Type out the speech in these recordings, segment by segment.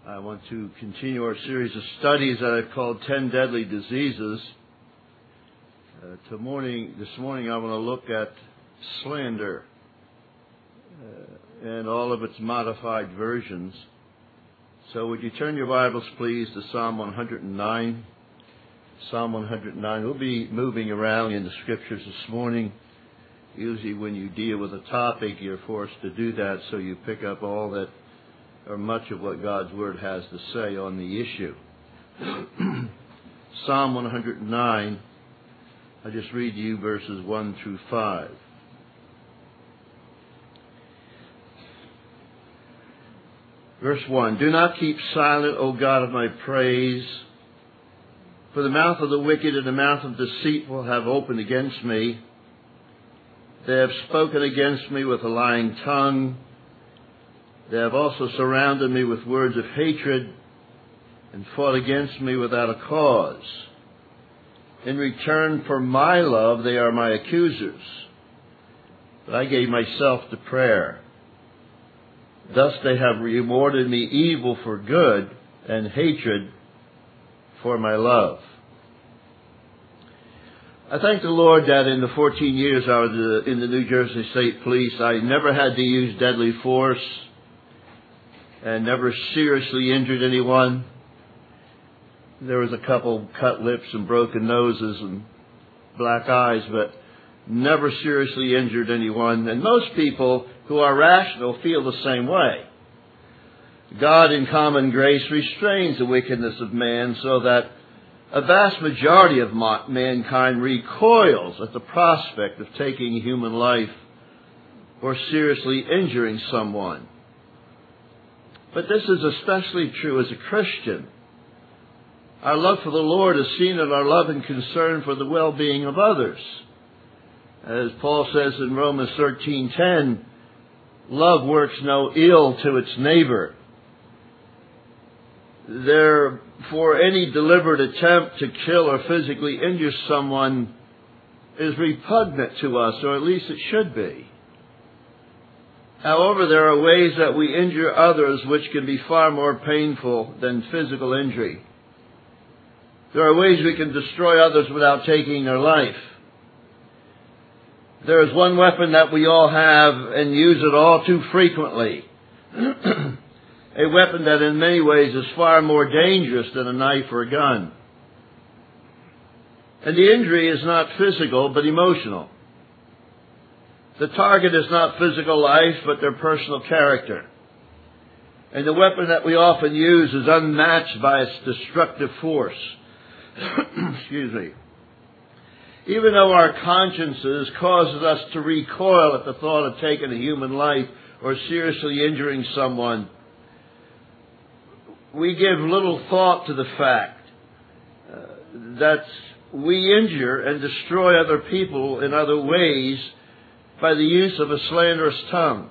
I want to continue our series of studies that I've called 10 Deadly Diseases. This morning I want to look at slander and all of its modified versions. So would you turn your Bibles, please, to Psalm 109. Psalm 109. We'll be moving around in the Scriptures this morning. Usually when you deal with a topic, you're forced to do that so you pick up all that or much of what God's Word has to say on the issue. Psalm 109, I'll just read you verses 1 through 5. Verse 1, Do not keep silent, O God of my praise, for the mouth of the wicked and the mouth of deceitful have opened against me. They have spoken against me with a lying tongue. They have also surrounded me with words of hatred and fought against me without a cause. In return for my love, they are my accusers. But I gave myself to prayer. Thus they have rewarded me evil for good and hatred for my love. I thank the Lord that in the 14 years I was in the New Jersey State Police, I never had to use deadly force and never seriously injured anyone. There was a couple cut lips and broken noses and black eyes, but never seriously injured anyone. And most people who are rational feel the same way. God in common grace restrains the wickedness of man so that a vast majority of mankind recoils at the prospect of taking a human life or seriously injuring someone. But this is especially true as a Christian. Our love for the Lord is seen in our love and concern for the well-being of others. As Paul says in Romans 13:10, love works no ill to its neighbor. Therefore, any deliberate attempt to kill or physically injure someone is repugnant to us, or at least it should be. However, there are ways that we injure others which can be far more painful than physical injury. There are ways we can destroy others without taking their life. There is one weapon that we all have and use it all too frequently. A weapon that in many ways is far more dangerous than a knife or a gun. And the injury is not physical, but emotional. The target is not physical life, but their personal character. And the weapon that we often use is unmatched by its destructive force. Excuse me. Even though our consciences causes us to recoil at the thought of taking a human life or seriously injuring someone, we give little thought to the fact that we injure and destroy other people in other ways by the use of a slanderous tongue.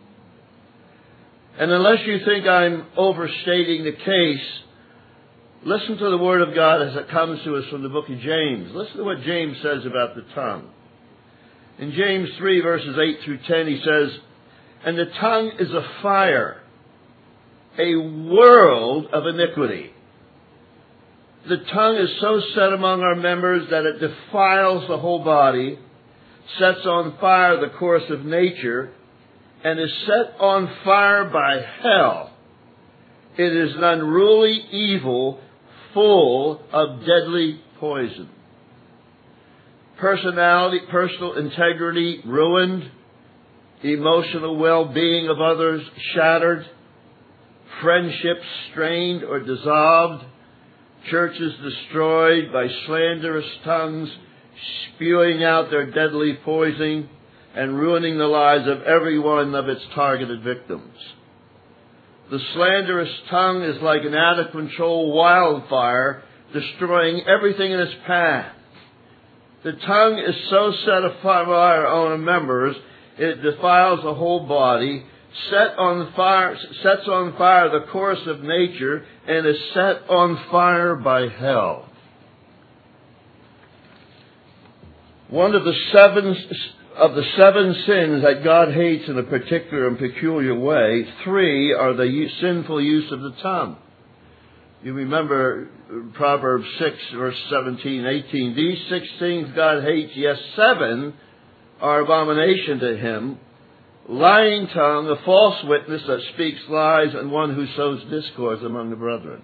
And unless you think I'm overstating the case, listen to the Word of God as it comes to us from the book of James. Listen to what James says about the tongue. In James 3, verses 8 through 10, he says, And the tongue is a fire, a world of iniquity. The tongue is so set among our members that it defiles the whole body, sets on fire the course of nature, and is set on fire by hell. It is an unruly evil full of deadly poison. Personality, personal integrity ruined, emotional well-being of others shattered, friendships strained or dissolved, churches destroyed by slanderous tongues spewing out their deadly poison and ruining the lives of every one of its targeted victims. The slanderous tongue is like an out-of-control wildfire, destroying everything in its path. The tongue is so set afire on our members, it defiles the whole body, sets on fire the course of nature, and is set on fire by hell. One of the 7 Of the 7 sins that God hates in a particular and peculiar way, 3 are the sinful use of the tongue. You remember Proverbs 6, verse 17, 18. These 6 things God hates, yes, 7 are abomination to him. Lying tongue, a false witness that speaks lies, and one who sows discord among the brethren.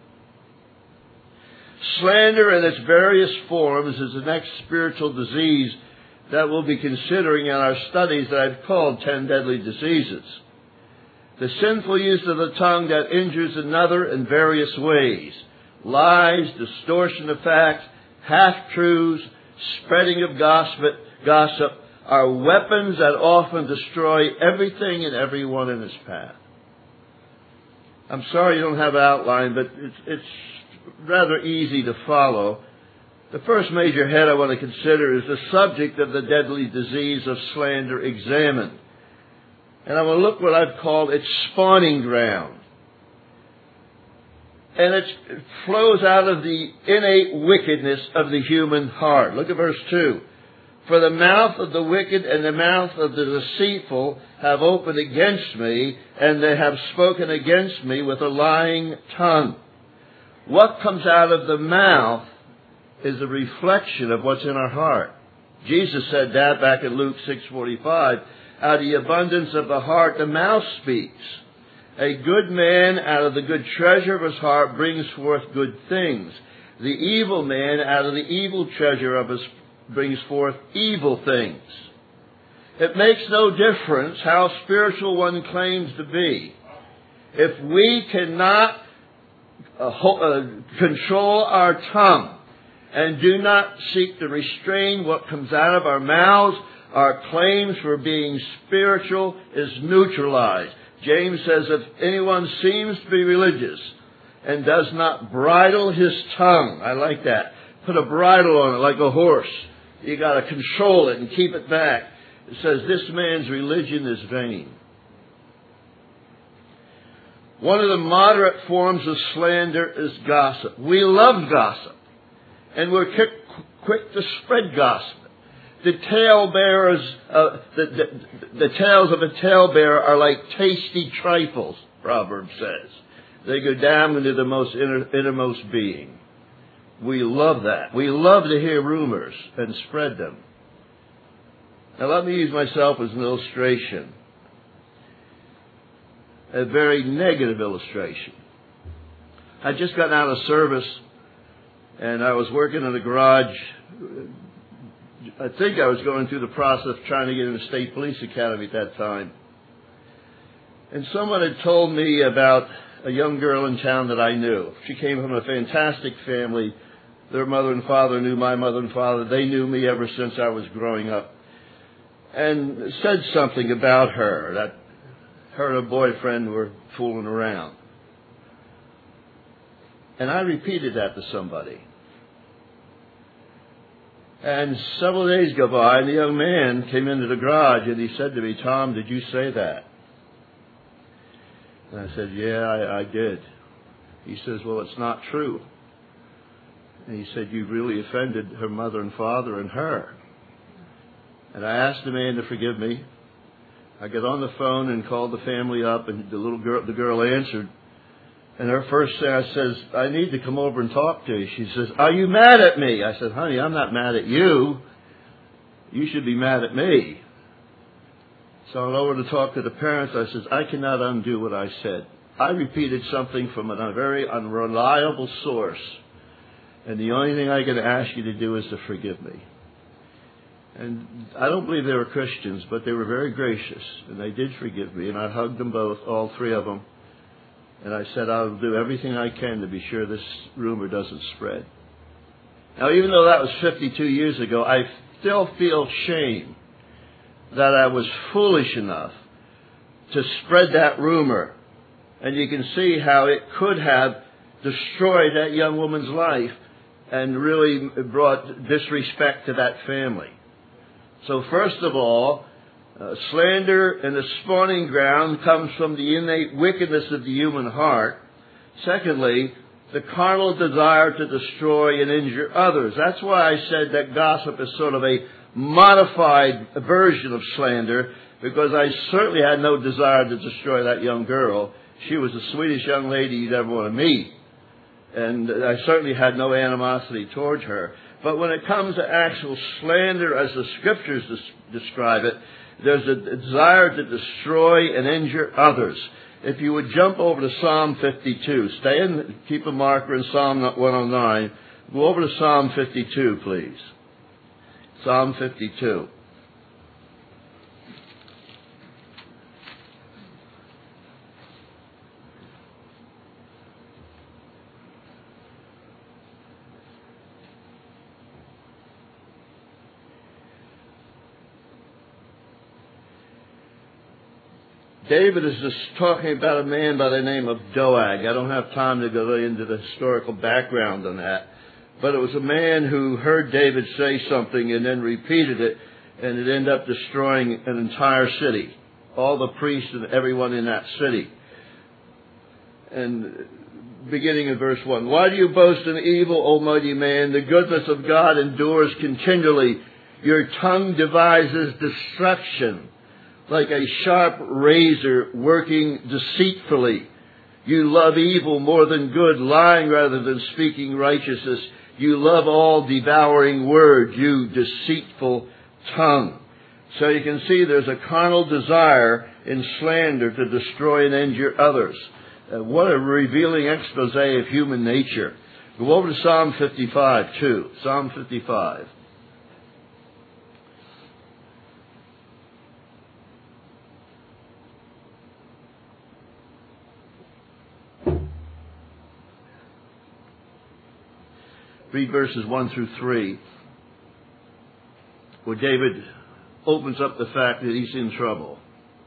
Slander in its various forms is the next spiritual disease that we'll be considering in our studies that I've called 10 Deadly Diseases. The sinful use of the tongue that injures another in various ways. Lies, distortion of facts, half-truths, spreading of gossip are weapons that often destroy everything and everyone in its path. I'm sorry you don't have an outline, but it's rather easy to follow. The first major head I want to consider is the subject of the deadly disease of slander examined. And I want to look what I've called its spawning ground. And it flows out of the innate wickedness of the human heart. Look at verse 2. For the mouth of the wicked and the mouth of the deceitful have opened against me, and they have spoken against me with a lying tongue. What comes out of the mouth is a reflection of what's in our heart. Jesus said that back in Luke 6:45. Out of the abundance of the heart, the mouth speaks. A good man out of the good treasure of his heart brings forth good things. The evil man out of the evil treasure of his brings forth evil things. It makes no difference how spiritual one claims to be. If we cannot control our tongue and do not seek to restrain what comes out of our mouths, our claims for being spiritual is neutralized. James says if anyone seems to be religious and does not bridle his tongue, I like that. Put a bridle on it like a horse. You got to control it and keep it back. It says this man's religion is vain. One of the moderate forms of slander is gossip. We love gossip, and we're quick to spread gossip. The talebearers, the tales of a talebearer are like tasty trifles, Proverbs says. They go down into the most innermost being. We love that. We love to hear rumors and spread them. Now let me use myself as an illustration. A very negative illustration. I'd just gotten out of service and I was working in a garage. I think I was going through the process of trying to get into the State Police Academy at that time. And someone had told me about a young girl in town that I knew. She came from a fantastic family. Their mother and father knew my mother and father. They knew me ever since I was growing up. And said something about her, that her and her boyfriend were fooling around. And I repeated that to somebody. And several days go by, and the young man came into the garage, and he said to me, Tom, did you say that? And I said, yeah, I did. He says, well, it's not true. And he said, you really offended her mother and father and her. And I asked the man to forgive me. I got on the phone and called the family up, and the girl answered. And her first says, I need to come over and talk to you. She says, are you mad at me? I said, honey, I'm not mad at you. You should be mad at me. So I went over to talk to the parents. I said, I cannot undo what I said. I repeated something from a very unreliable source. And the only thing I can ask you to do is to forgive me. And I don't believe they were Christians, but they were very gracious. And they did forgive me. And I hugged them both, all three of them. And I said, I'll do everything I can to be sure this rumor doesn't spread. Now, even though that was 52 years ago, I still feel shame that I was foolish enough to spread that rumor. And you can see how it could have destroyed that young woman's life and really brought disrespect to that family. So first of all, slander and the spawning ground comes from the innate wickedness of the human heart. Secondly, the carnal desire to destroy and injure others. That's why I said that gossip is sort of a modified version of slander, because I certainly had no desire to destroy that young girl. She was the sweetest young lady you'd ever want to meet. And I certainly had no animosity towards her. But when it comes to actual slander, as the Scriptures describe it, there's a desire to destroy and injure others. If you would jump over to Psalm 52. Keep a marker in Psalm 109. Go over to Psalm 52, please. Psalm 52. David is just talking about a man by the name of Doeg. I don't have time to go into the historical background on that. But it was a man who heard David say something and then repeated it, and it ended up destroying an entire city. All the priests and everyone in that city. And beginning in verse 1. Why do you boast in evil, O mighty man? The goodness of God endures continually. Your tongue devises destruction, like a sharp razor working deceitfully. You love evil more than good, lying rather than speaking righteousness. You love all devouring words, you deceitful tongue. So you can see there's a carnal desire in slander to destroy and injure others. What a revealing expose of human nature. Go over to Psalm 55 too. Psalm 55. Read verses 1 through 3, where David opens up the fact that he's in trouble.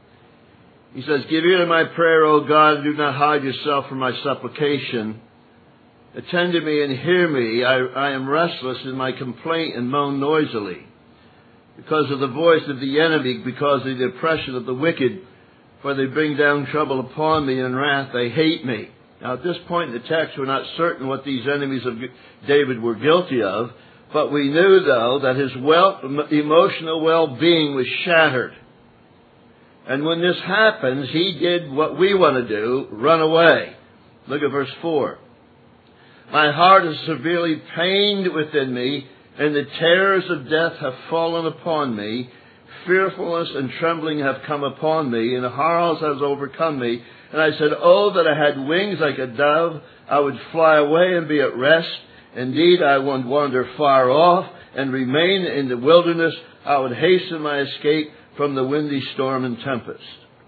He says, give ear to my prayer, O God, and do not hide yourself from my supplication. Attend to me and hear me. I am restless in my complaint and moan noisily, because of the voice of the enemy, because of the oppression of the wicked, for they bring down trouble upon me, and in wrath they hate me. Now, at this point in the text, we're not certain what these enemies of David were guilty of, but we knew, though, that his emotional well-being was shattered. And when this happens, he did what we want to do, run away. Look at verse 4. My heart is severely pained within me, and the terrors of death have fallen upon me. Fearfulness and trembling have come upon me, and horrors has overcome me. And I said, oh, that I had wings like a dove, I would fly away and be at rest. Indeed, I would wander far off and remain in the wilderness. I would hasten my escape from the windy storm and tempest.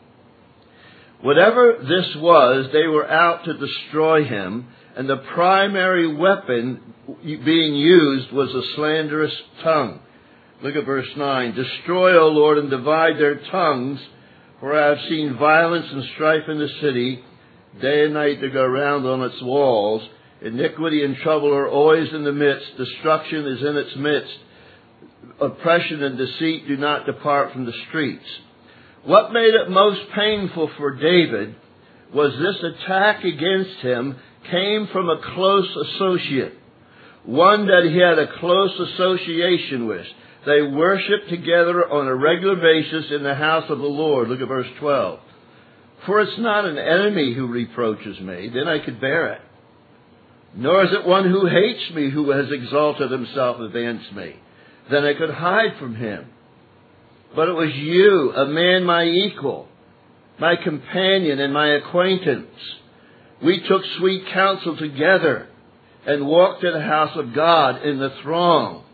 Whatever this was, they were out to destroy him, and the primary weapon being used was a slanderous tongue. Look at verse 9. Destroy, O Lord, and divide their tongues, for I have seen violence and strife in the city. Day and night they go around on its walls. Iniquity and trouble are always in the midst. Destruction is in its midst. Oppression and deceit do not depart from the streets. What made it most painful for David was this attack against him came from a close associate, one that he had a close association with. They worshiped together on a regular basis in the house of the Lord. Look at verse 12. For it's not an enemy who reproaches me, then I could bear it. Nor is it one who hates me who has exalted himself against me. Then I could hide from him. But it was you, a man my equal, my companion and my acquaintance. We took sweet counsel together and walked in the house of God in the throng.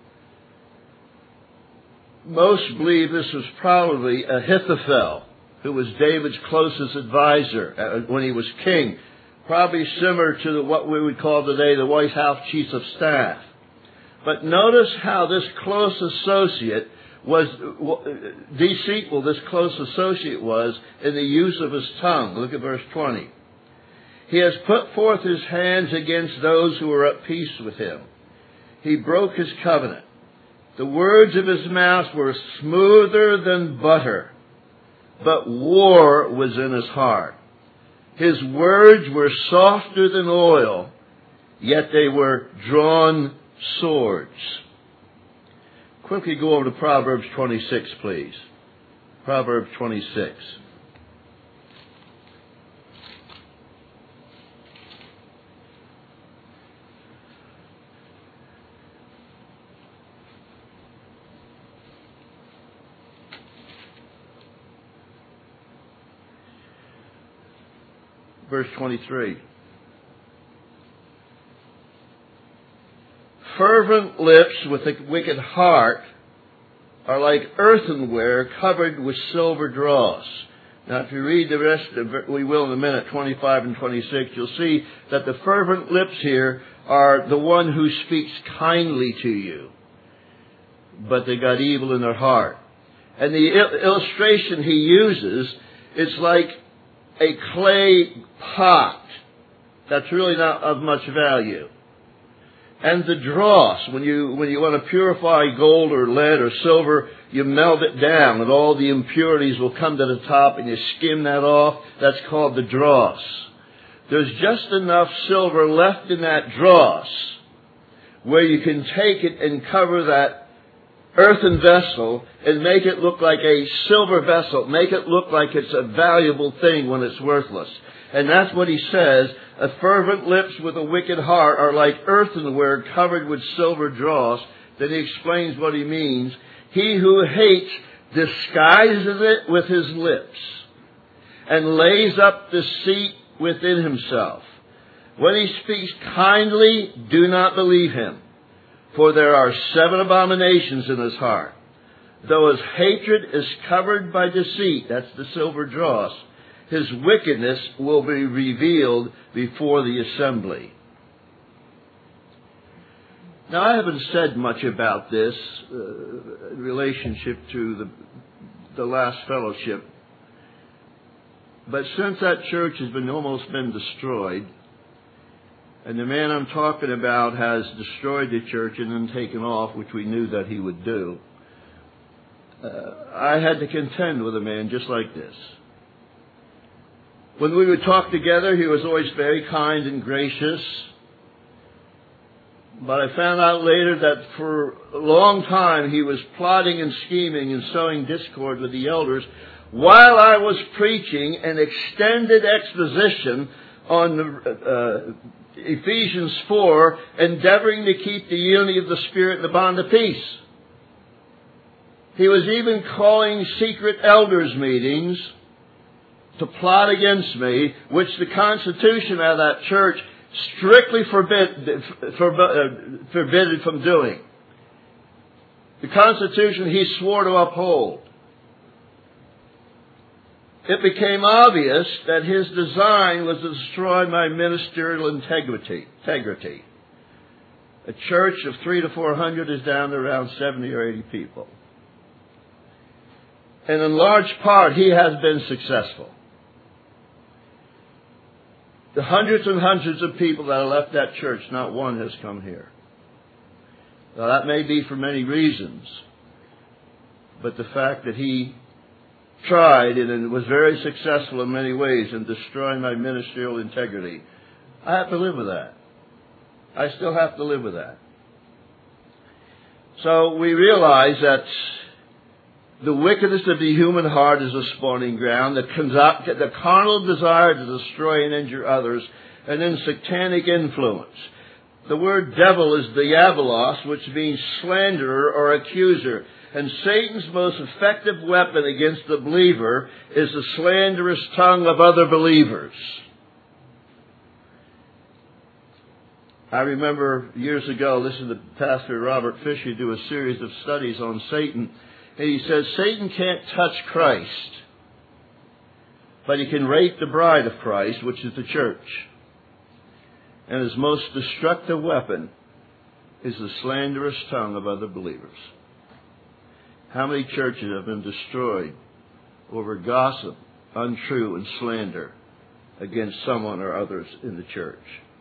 Most believe this was probably Ahithophel, who was David's closest advisor when he was king. Probably similar to what we would call today the White House Chief of Staff. But notice how this close associate was deceitful, this close associate was in the use of his tongue. Look at verse 20. He has put forth his hands against those who are at peace with him. He broke his covenant. The words of his mouth were smoother than butter, but war was in his heart. His words were softer than oil, yet they were drawn swords. Quickly go over to Proverbs 26, please. Proverbs 26. Verse 23. Fervent lips with a wicked heart are like earthenware covered with silver dross. Now, if you read the rest, we will in a minute, 25 and 26, you'll see that the fervent lips here are the one who speaks kindly to you, but they got evil in their heart. And the illustration he uses, it's like a clay pot that's really not of much value. And the dross, when you want to purify gold or lead or silver, you melt it down and all the impurities will come to the top and you skim that off. That's called the dross. There's just enough silver left in that dross where you can take it and cover that earthen vessel and make it look like a silver vessel. Make it look like it's a valuable thing when it's worthless. And that's what he says. A fervent lips with a wicked heart are like earthenware covered with silver dross. Then he explains what he means. He who hates disguises it with his lips and lays up deceit within himself. When he speaks kindly, do not believe him, for there are 7 abominations in his heart. Though his hatred is covered by deceit, that's the silver dross, his wickedness will be revealed before the assembly. Now, I haven't said much about this in relationship to the last fellowship, but since that church has almost been destroyed, and the man I'm talking about has destroyed the church and then taken off, which we knew that he would do, I had to contend with a man just like this. When we would talk together, he was always very kind and gracious. But I found out later that for a long time he was plotting and scheming and sowing discord with the elders while I was preaching an extended exposition on Ephesians 4, endeavoring to keep the unity of the Spirit and the bond of peace. He was even calling secret elders meetings to plot against me, which the Constitution of that church strictly forbidden from doing. The Constitution he swore to uphold. It became obvious that his design was to destroy my ministerial integrity. A church of 300 to 400 is down to around 70 or 80 people. And in large part, he has been successful. The hundreds and hundreds of people that have left that church, not one has come here. Now, that may be for many reasons, but the fact that he tried and was very successful in many ways in destroying my ministerial integrity, I have to live with that. I still have to live with that. So we realize that the wickedness of the human heart is a spawning ground, the carnal desire to destroy and injure others, and then satanic influence. The word devil is diabolos, which means slanderer or accuser. And Satan's most effective weapon against the believer is the slanderous tongue of other believers. I remember years ago listening to Pastor Robert Fisher do a series of studies on Satan. And he says Satan can't touch Christ, but he can rape the bride of Christ, which is the church. And his most destructive weapon is the slanderous tongue of other believers. How many churches have been destroyed over gossip, untrue, and slander against someone or others in the church?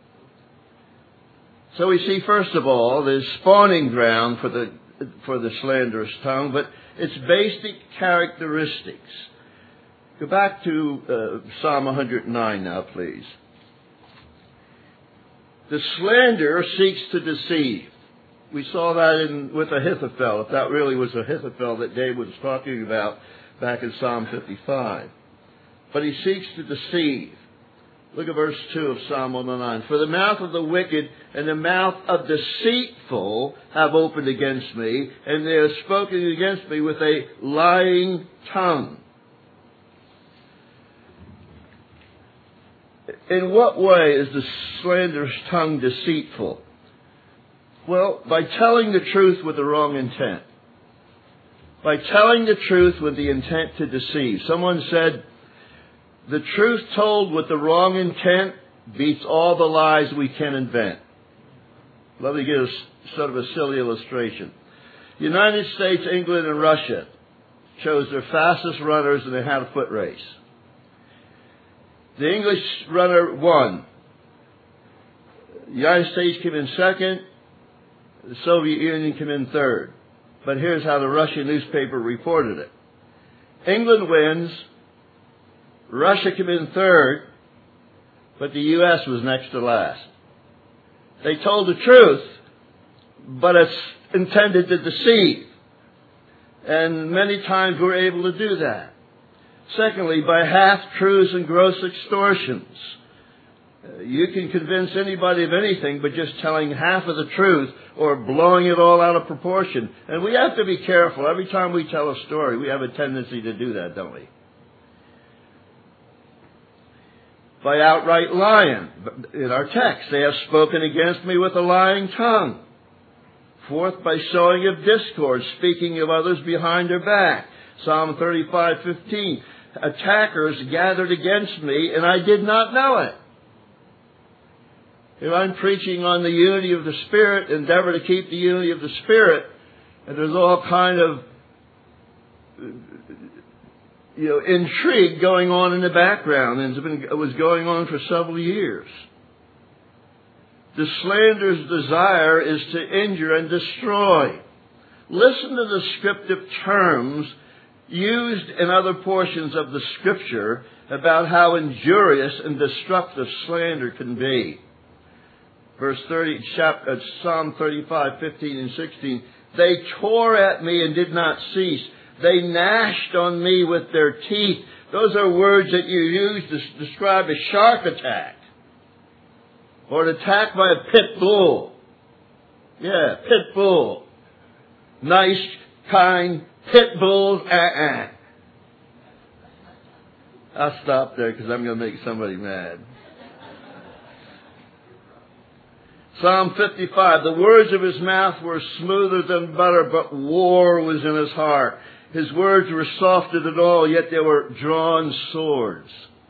So we see, first of all, the spawning ground for the slanderous tongue, but its basic characteristics. Go back to Psalm 109 now, please. The slanderer seeks to deceive. We saw that with Ahithophel, if that really was Ahithophel that David was talking about back in Psalm 55. But he seeks to deceive. Look at verse 2 of Psalm 109. For the mouth of the wicked and the mouth of deceitful have opened against me, and they have spoken against me with a lying tongue. In what way is the slanderous tongue deceitful? Well, by telling the truth with the wrong intent. By telling the truth with the intent to deceive. Someone said, the truth told with the wrong intent beats all the lies we can invent. Let me give us sort of a silly illustration. The United States, England, and Russia chose their fastest runners, and they had a foot race. The English runner won. The United States came in second. The Soviet Union came in third. But here's how the Russian newspaper reported it. England wins. Russia came in third. But the U.S. was next to last. They told the truth, but it's intended to deceive. And many times we're able to do that. Secondly, by half-truths and gross extortions. You can convince anybody of anything but just telling half of the truth or blowing it all out of proportion. And we have to be careful. Every time we tell a story, we have a tendency to do that, don't we? By outright lying. In our text, they have spoken against me with a lying tongue. Fourth, by sowing of discord, speaking of others behind their back. Psalm 35:15. Attackers gathered against me, and I did not know it. If I'm preaching on the unity of the Spirit, endeavor to keep the unity of the Spirit, and there's all kind of intrigue going on in the background, and it was going on for several years. The slander's desire is to injure and destroy. Listen to the descriptive terms used in other portions of the Scripture about how injurious and destructive slander can be. Verse 30, Psalm 35:15 and 16. They tore at me and did not cease. They gnashed on me with their teeth. Those are words that you use to describe a shark attack. Or an attack by a pit bull. Yeah, pit bull. Nice, kind pit bulls. I'll stop there because I'm going to make somebody mad. Psalm 55. The words of his mouth were smoother than butter, but war was in his heart. His words were softer than all, yet they were drawn swords.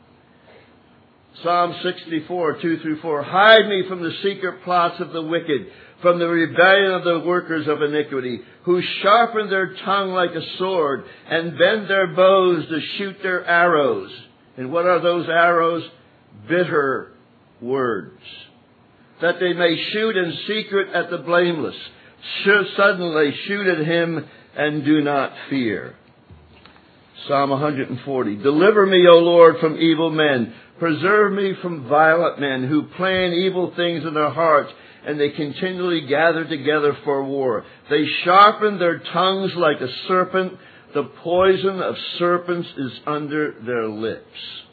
Psalm 64, 2-4. Hide me from the secret plots of the wicked, from the rebellion of the workers of iniquity, who sharpen their tongue like a sword and bend their bows to shoot their arrows. And what are those arrows? Bitter words. That they may shoot in secret at the blameless. Suddenly shoot at him and do not fear. Psalm 140. Deliver me, O Lord, from evil men. Preserve me from violent men who plan evil things in their hearts, and they continually gather together for war. They sharpen their tongues like a serpent. The poison of serpents is under their lips.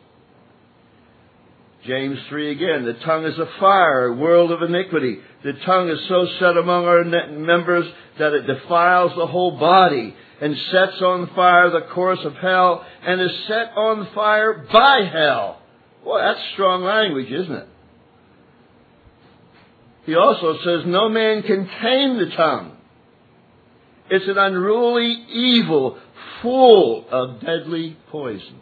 James 3 again. The tongue is a fire, a world of iniquity. The tongue is so set among our members that it defiles the whole body and sets on fire the course of hell and is set on fire by hell. Boy, that's strong language, isn't it? He also says no man can tame the tongue. It's an unruly evil full of deadly poison.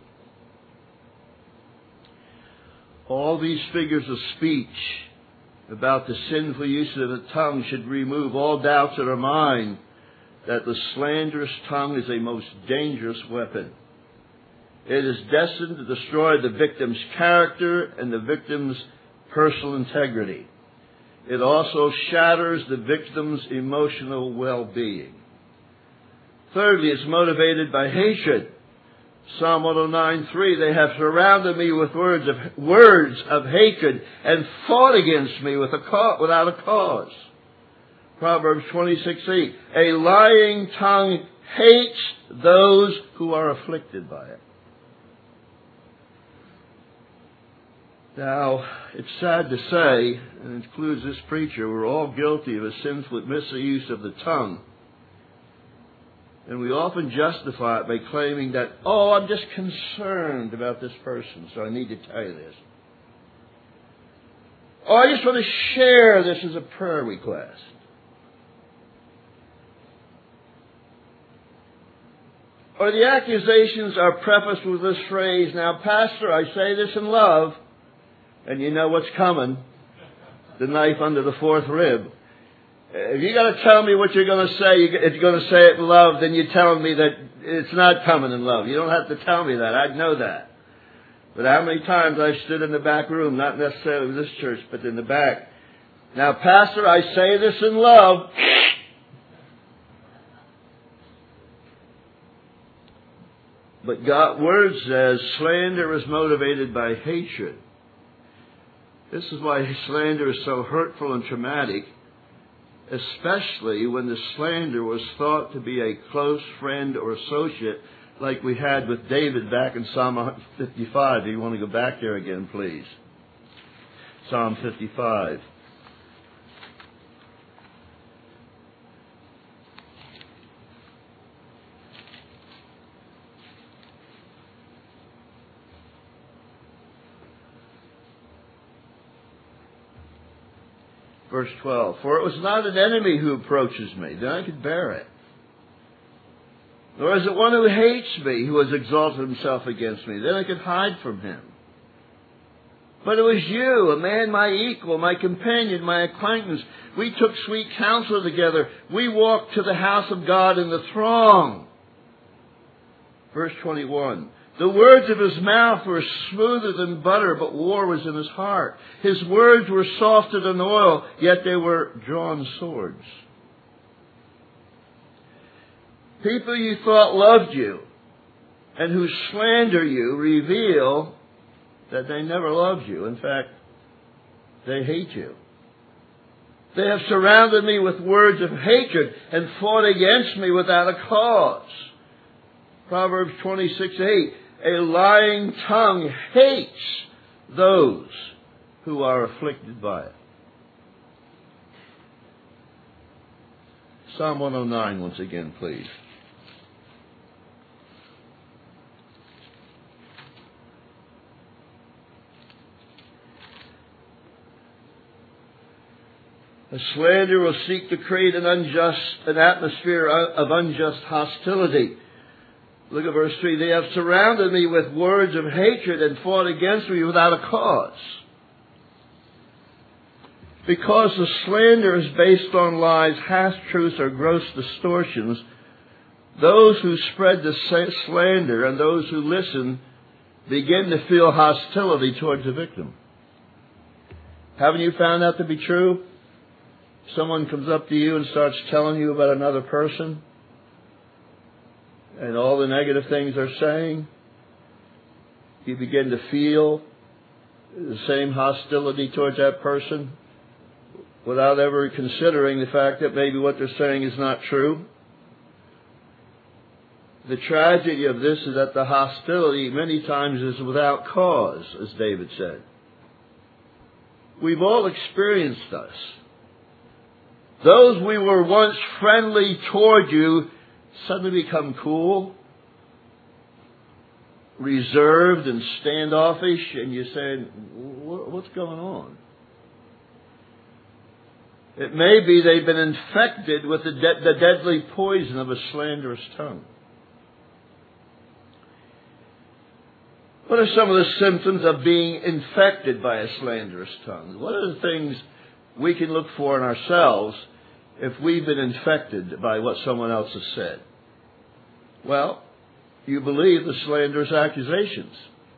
All these figures of speech about the sinful use of the tongue should remove all doubts in our mind that the slanderous tongue is a most dangerous weapon. It is destined to destroy the victim's character and the victim's personal integrity. It also shatters the victim's emotional well-being. Thirdly, it's motivated by hatred. Psalm 109:3, they have surrounded me with words of hatred and fought against me without a cause. Proverbs 26:8. A lying tongue hates those who are afflicted by it. Now, it's sad to say, and it includes this preacher, we're all guilty of a sinful misuse of the tongue. And we often justify it by claiming that, oh, I'm just concerned about this person, so I need to tell you this. Oh, I just want to share this as a prayer request. Or the accusations are prefaced with this phrase, now, Pastor, I say this in love, and you know what's coming, the knife under the fourth rib. If you're going to tell me what you're going to say, if you're going to say it in love, then you're telling me that it's not coming in love. You don't have to tell me that. I know that. But how many times I stood in the back room, not necessarily with this church, but in the back. Now, Pastor, I say this in love. But God's word says slander is motivated by hatred. This is why slander is so hurtful and traumatic, especially when the slander was thought to be a close friend or associate, like we had with David back in Psalm 55. If you want to go back there again, please. Psalm 55. Verse 12, for it was not an enemy who approaches me, then I could bear it. Nor is it one who hates me, who has exalted himself against me, then I could hide from him. But it was you, a man my equal, my companion, my acquaintance. We took sweet counsel together. We walked to the house of God in the throng. Verse 21. The words of his mouth were smoother than butter, but war was in his heart. His words were softer than oil, yet they were drawn swords. People you thought loved you and who slander you reveal that they never loved you. In fact, they hate you. They have surrounded me with words of hatred and fought against me without a cause. Proverbs 26:8. A lying tongue hates those who are afflicted by it. Psalm 109 once again, please. A slanderer will seek to create an atmosphere of unjust hostility. Look at verse 3. They have surrounded me with words of hatred and fought against me without a cause. Because the slander is based on lies, half-truths, or gross distortions, those who spread the slander and those who listen begin to feel hostility towards the victim. Haven't you found that to be true? Someone comes up to you and starts telling you about another person, and all the negative things they're saying, you begin to feel the same hostility towards that person without ever considering the fact that maybe what they're saying is not true. The tragedy of this is that the hostility many times is without cause, as David said. We've all experienced this. Those we were once friendly toward you suddenly become cool, reserved, and standoffish, and you're saying, what's going on? It may be they've been infected with the deadly poison of a slanderous tongue. What are some of the symptoms of being infected by a slanderous tongue? What are the things we can look for in ourselves if we've been infected by what someone else has said? Well, you believe the slanderous accusations.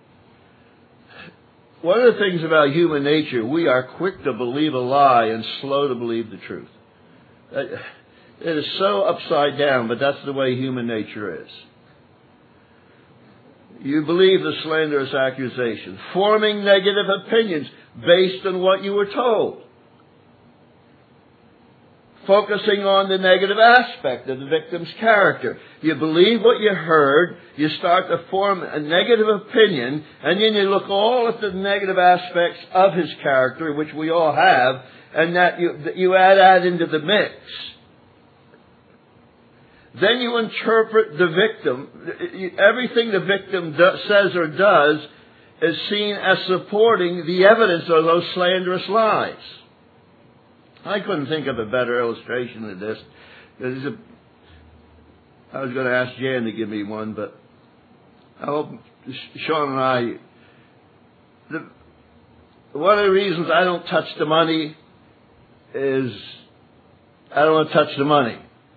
One of the things about human nature, we are quick to believe a lie and slow to believe the truth. It is so upside down, but that's the way human nature is. You believe the slanderous accusation, forming negative opinions based on what you were told. focusing on the negative aspect of the victim's character. You believe what you heard, you start to form a negative opinion, and then you look all at the negative aspects of his character, which we all have, and that you add that into the mix. Then you interpret the victim. Everything the victim says or does is seen as supporting the evidence of those slanderous lies. I couldn't think of a better illustration of this. I was going to ask Jan to give me one, but I hope Sean and I... one of the reasons I don't touch the money is I don't want to touch the money.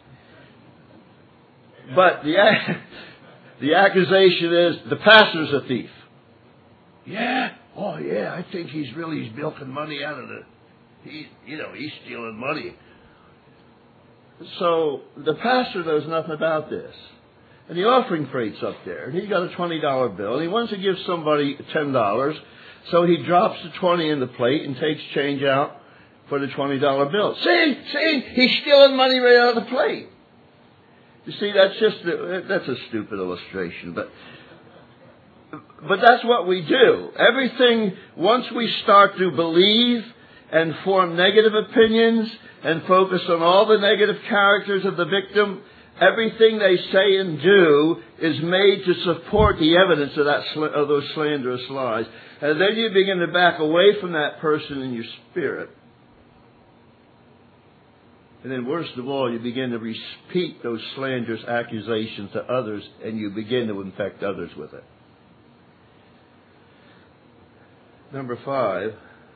But the accusation is the pastor's a thief. Yeah? Oh, yeah, I think he's milking money out of he's stealing money. So the pastor knows nothing about this. And the offering crate's up there. And he's got a $20 bill. And he wants to give somebody $10. So he drops the 20 in the plate and takes change out for the $20 bill. See, he's stealing money right out of the plate. You see, that's a stupid illustration, but that's what we do. Everything, once we start to believe and form negative opinions and focus on all the negative characters of the victim, everything they say and do is made to support the evidence of those slanderous lies. And then you begin to back away from that person in your spirit. And then worst of all, you begin to repeat those slanderous accusations to others, and you begin to infect others with it. Number 5,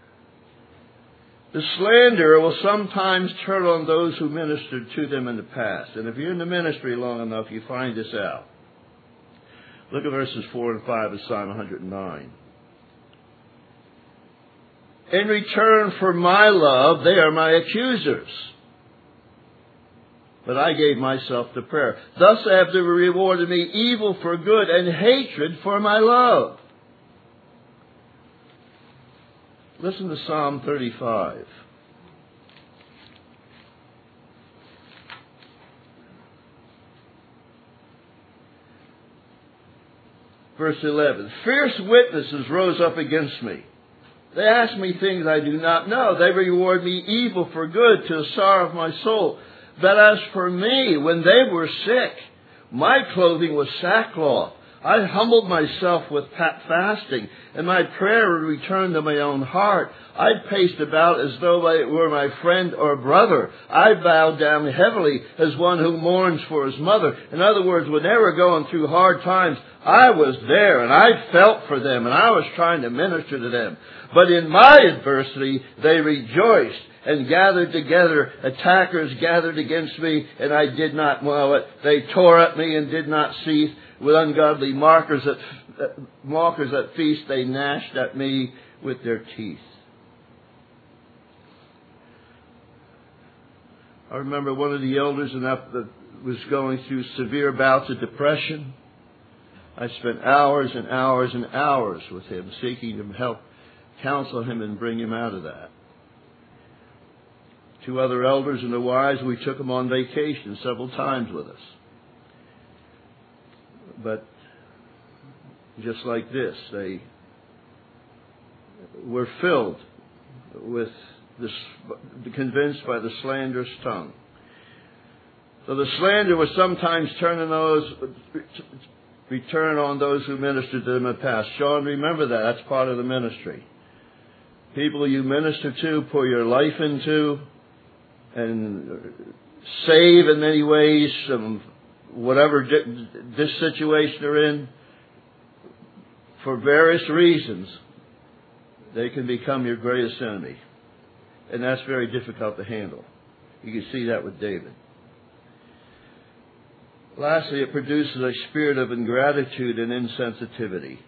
the slanderer will sometimes turn on those who ministered to them in the past. And if you're in the ministry long enough, you find this out. Look at verses 4 and 5 of Psalm 109. In return for my love, they are my accusers. But I gave myself to prayer. Thus have they rewarded me evil for good and hatred for my love. Listen to Psalm 35. Verse 11. Fierce witnesses rose up against me. They asked me things I do not know. They reward me evil for good to the sorrow of my soul. But as for me, when they were sick, my clothing was sackcloth. I humbled myself with fasting, and my prayer returned to my own heart. I paced about as though they were my friend or brother. I bowed down heavily as one who mourns for his mother. In other words, when they were going through hard times, I was there, and I felt for them, and I was trying to minister to them. But in my adversity, they rejoiced and gathered together. Attackers gathered against me, and I did not know it. They tore at me and did not cease. With ungodly mockers at feast, they gnashed at me with their teeth. I remember one of the elders that was going through severe bouts of depression. I spent hours and hours and hours with him, seeking to help counsel him and bring him out of that. 2 other elders and their wives, we took them on vacation several times with us. But just like this, they were filled with this, convinced by the slanderous tongue. So the slander was sometimes return on those who ministered to them in the past. Sean, remember that. That's part of the ministry. People you minister to, pour your life into, and save in many ways from whatever this situation they're in, for various reasons, they can become your greatest enemy. And that's very difficult to handle. You can see that with David. Lastly, it produces a spirit of ingratitude and insensitivity.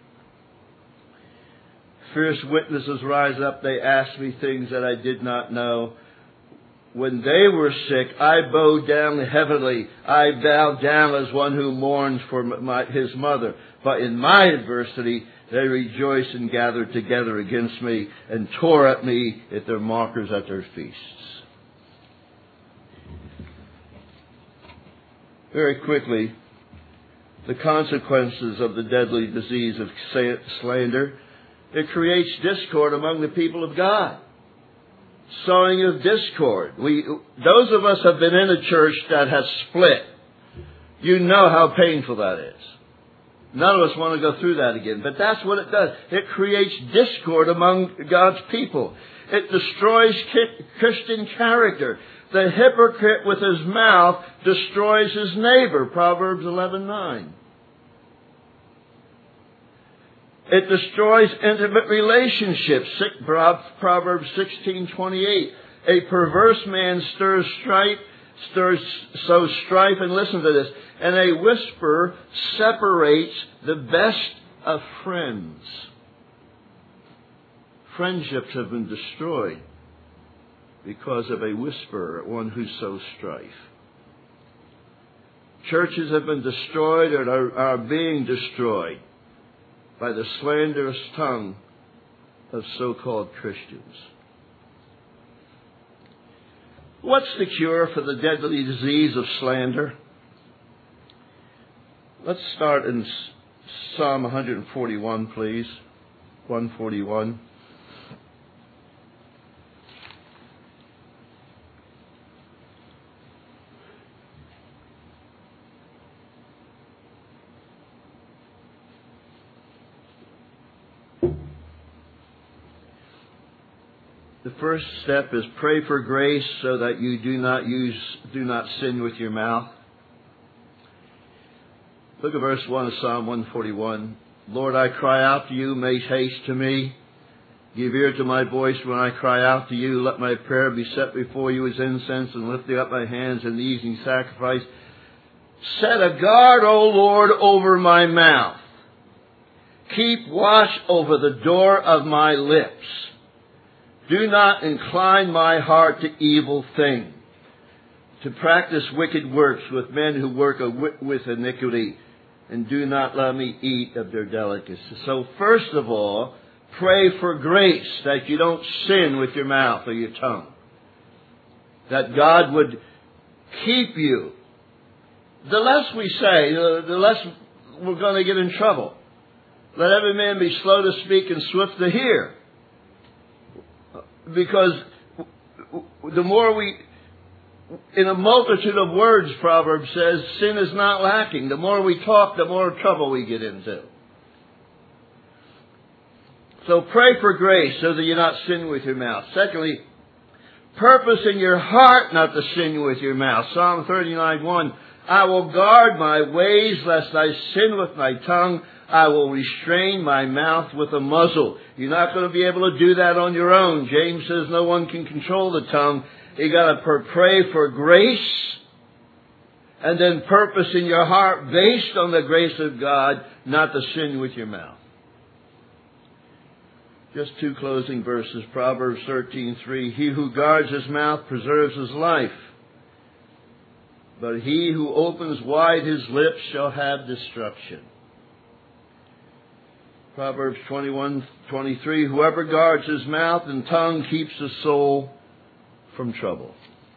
Fierce witnesses rise up. They ask me things that I did not know. When they were sick, I bowed down heavily. I bowed down as one who mourns for his mother. But in my adversity, they rejoiced and gathered together against me and tore at me at their mockers at their feasts. Very quickly, the consequences of the deadly disease of slander. It creates discord among the people of God. Sowing of discord. Those of us have been in a church that has split. You know how painful that is. None of us want to go through that again. But that's what it does. It creates discord among God's people. It destroys Christian character. The hypocrite with his mouth destroys his neighbor. Proverbs 11:9. It destroys intimate relationships. Proverbs 16:28. A perverse man sows strife, and listen to this, and a whisper separates the best of friends. Friendships have been destroyed because of a whisperer, one who sows strife. Churches have been destroyed or are being destroyed by the slanderous tongue of so-called Christians. What's the cure for the deadly disease of slander? Let's start in Psalm 141, please. 141. The first step is pray for grace so that you do not sin with your mouth. Look at verse 1 of Psalm 141. Lord, I cry out to you, make haste to me. Give ear to my voice when I cry out to you. Let my prayer be set before you as incense, and lifting up my hands in the evening sacrifice. Set a guard, O Lord, over my mouth. Keep watch over the door of my lips. Do not incline my heart to evil thing, to practice wicked works with men who work with iniquity, and do not let me eat of their delicacies. So first of all, pray for grace that you don't sin with your mouth or your tongue. That God would keep you. The less we say, the less we're going to get in trouble. Let every man be slow to speak and swift to hear. Because the more in a multitude of words, Proverbs says, sin is not lacking. The more we talk, the more trouble we get into. So pray for grace so that you not sin with your mouth. Secondly, purpose in your heart not to sin with your mouth. Psalm 39:1. I will guard my ways lest I sin with my tongue. I will restrain my mouth with a muzzle. You're not going to be able to do that on your own. James says no one can control the tongue. You got to pray for grace, and then purpose in your heart based on the grace of God not to sin with your mouth. Just two closing verses. Proverbs 13:3. He who guards his mouth preserves his life, but he who opens wide his lips shall have destruction. Proverbs 21:23. Whoever guards his mouth and tongue keeps his soul from trouble.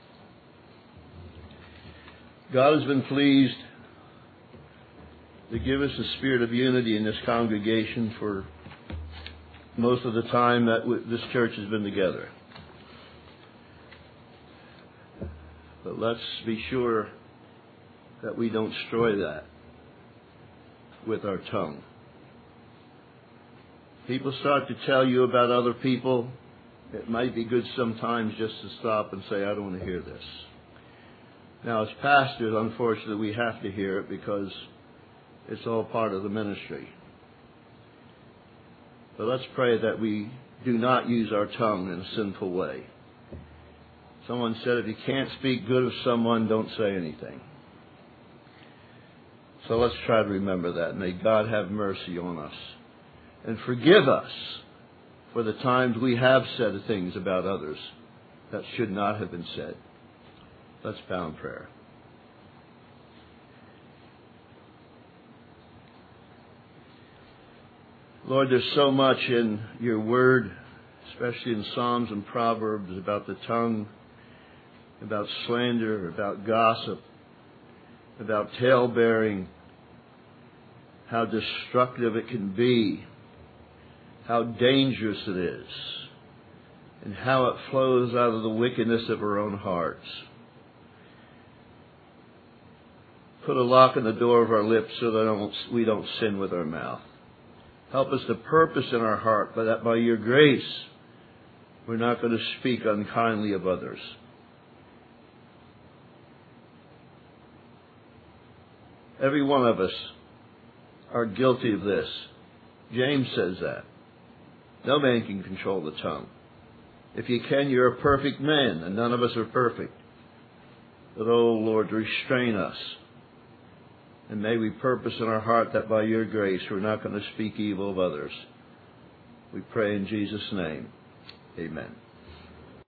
God has been pleased to give us a spirit of unity in this congregation for most of the time that this church has been together. But let's be sure that we don't destroy that with our tongue. People start to tell you about other people. It might be good sometimes just to stop and say, I don't want to hear this. Now, as pastors, unfortunately, we have to hear it because it's all part of the ministry. But let's pray that we do not use our tongue in a sinful way. Someone said, if you can't speak good of someone, don't say anything. So let's try to remember that. May God have mercy on us and forgive us for the times we have said things about others that should not have been said. Let's bow in prayer. Lord, there's so much in your word, especially in Psalms and Proverbs, about the tongue, about slander, about gossip. about tale-bearing, how destructive it can be, how dangerous it is, and how it flows out of the wickedness of our own hearts. Put a lock on the door of our lips so that we don't sin with our mouth. Help us to purpose in our heart that by your grace we're not going to speak unkindly of others. Every one of us are guilty of this. James says that. No man can control the tongue. If you can, you're a perfect man, and none of us are perfect. But, oh Lord, restrain us. And may we purpose in our heart that by your grace we're not going to speak evil of others. We pray in Jesus' name. Amen.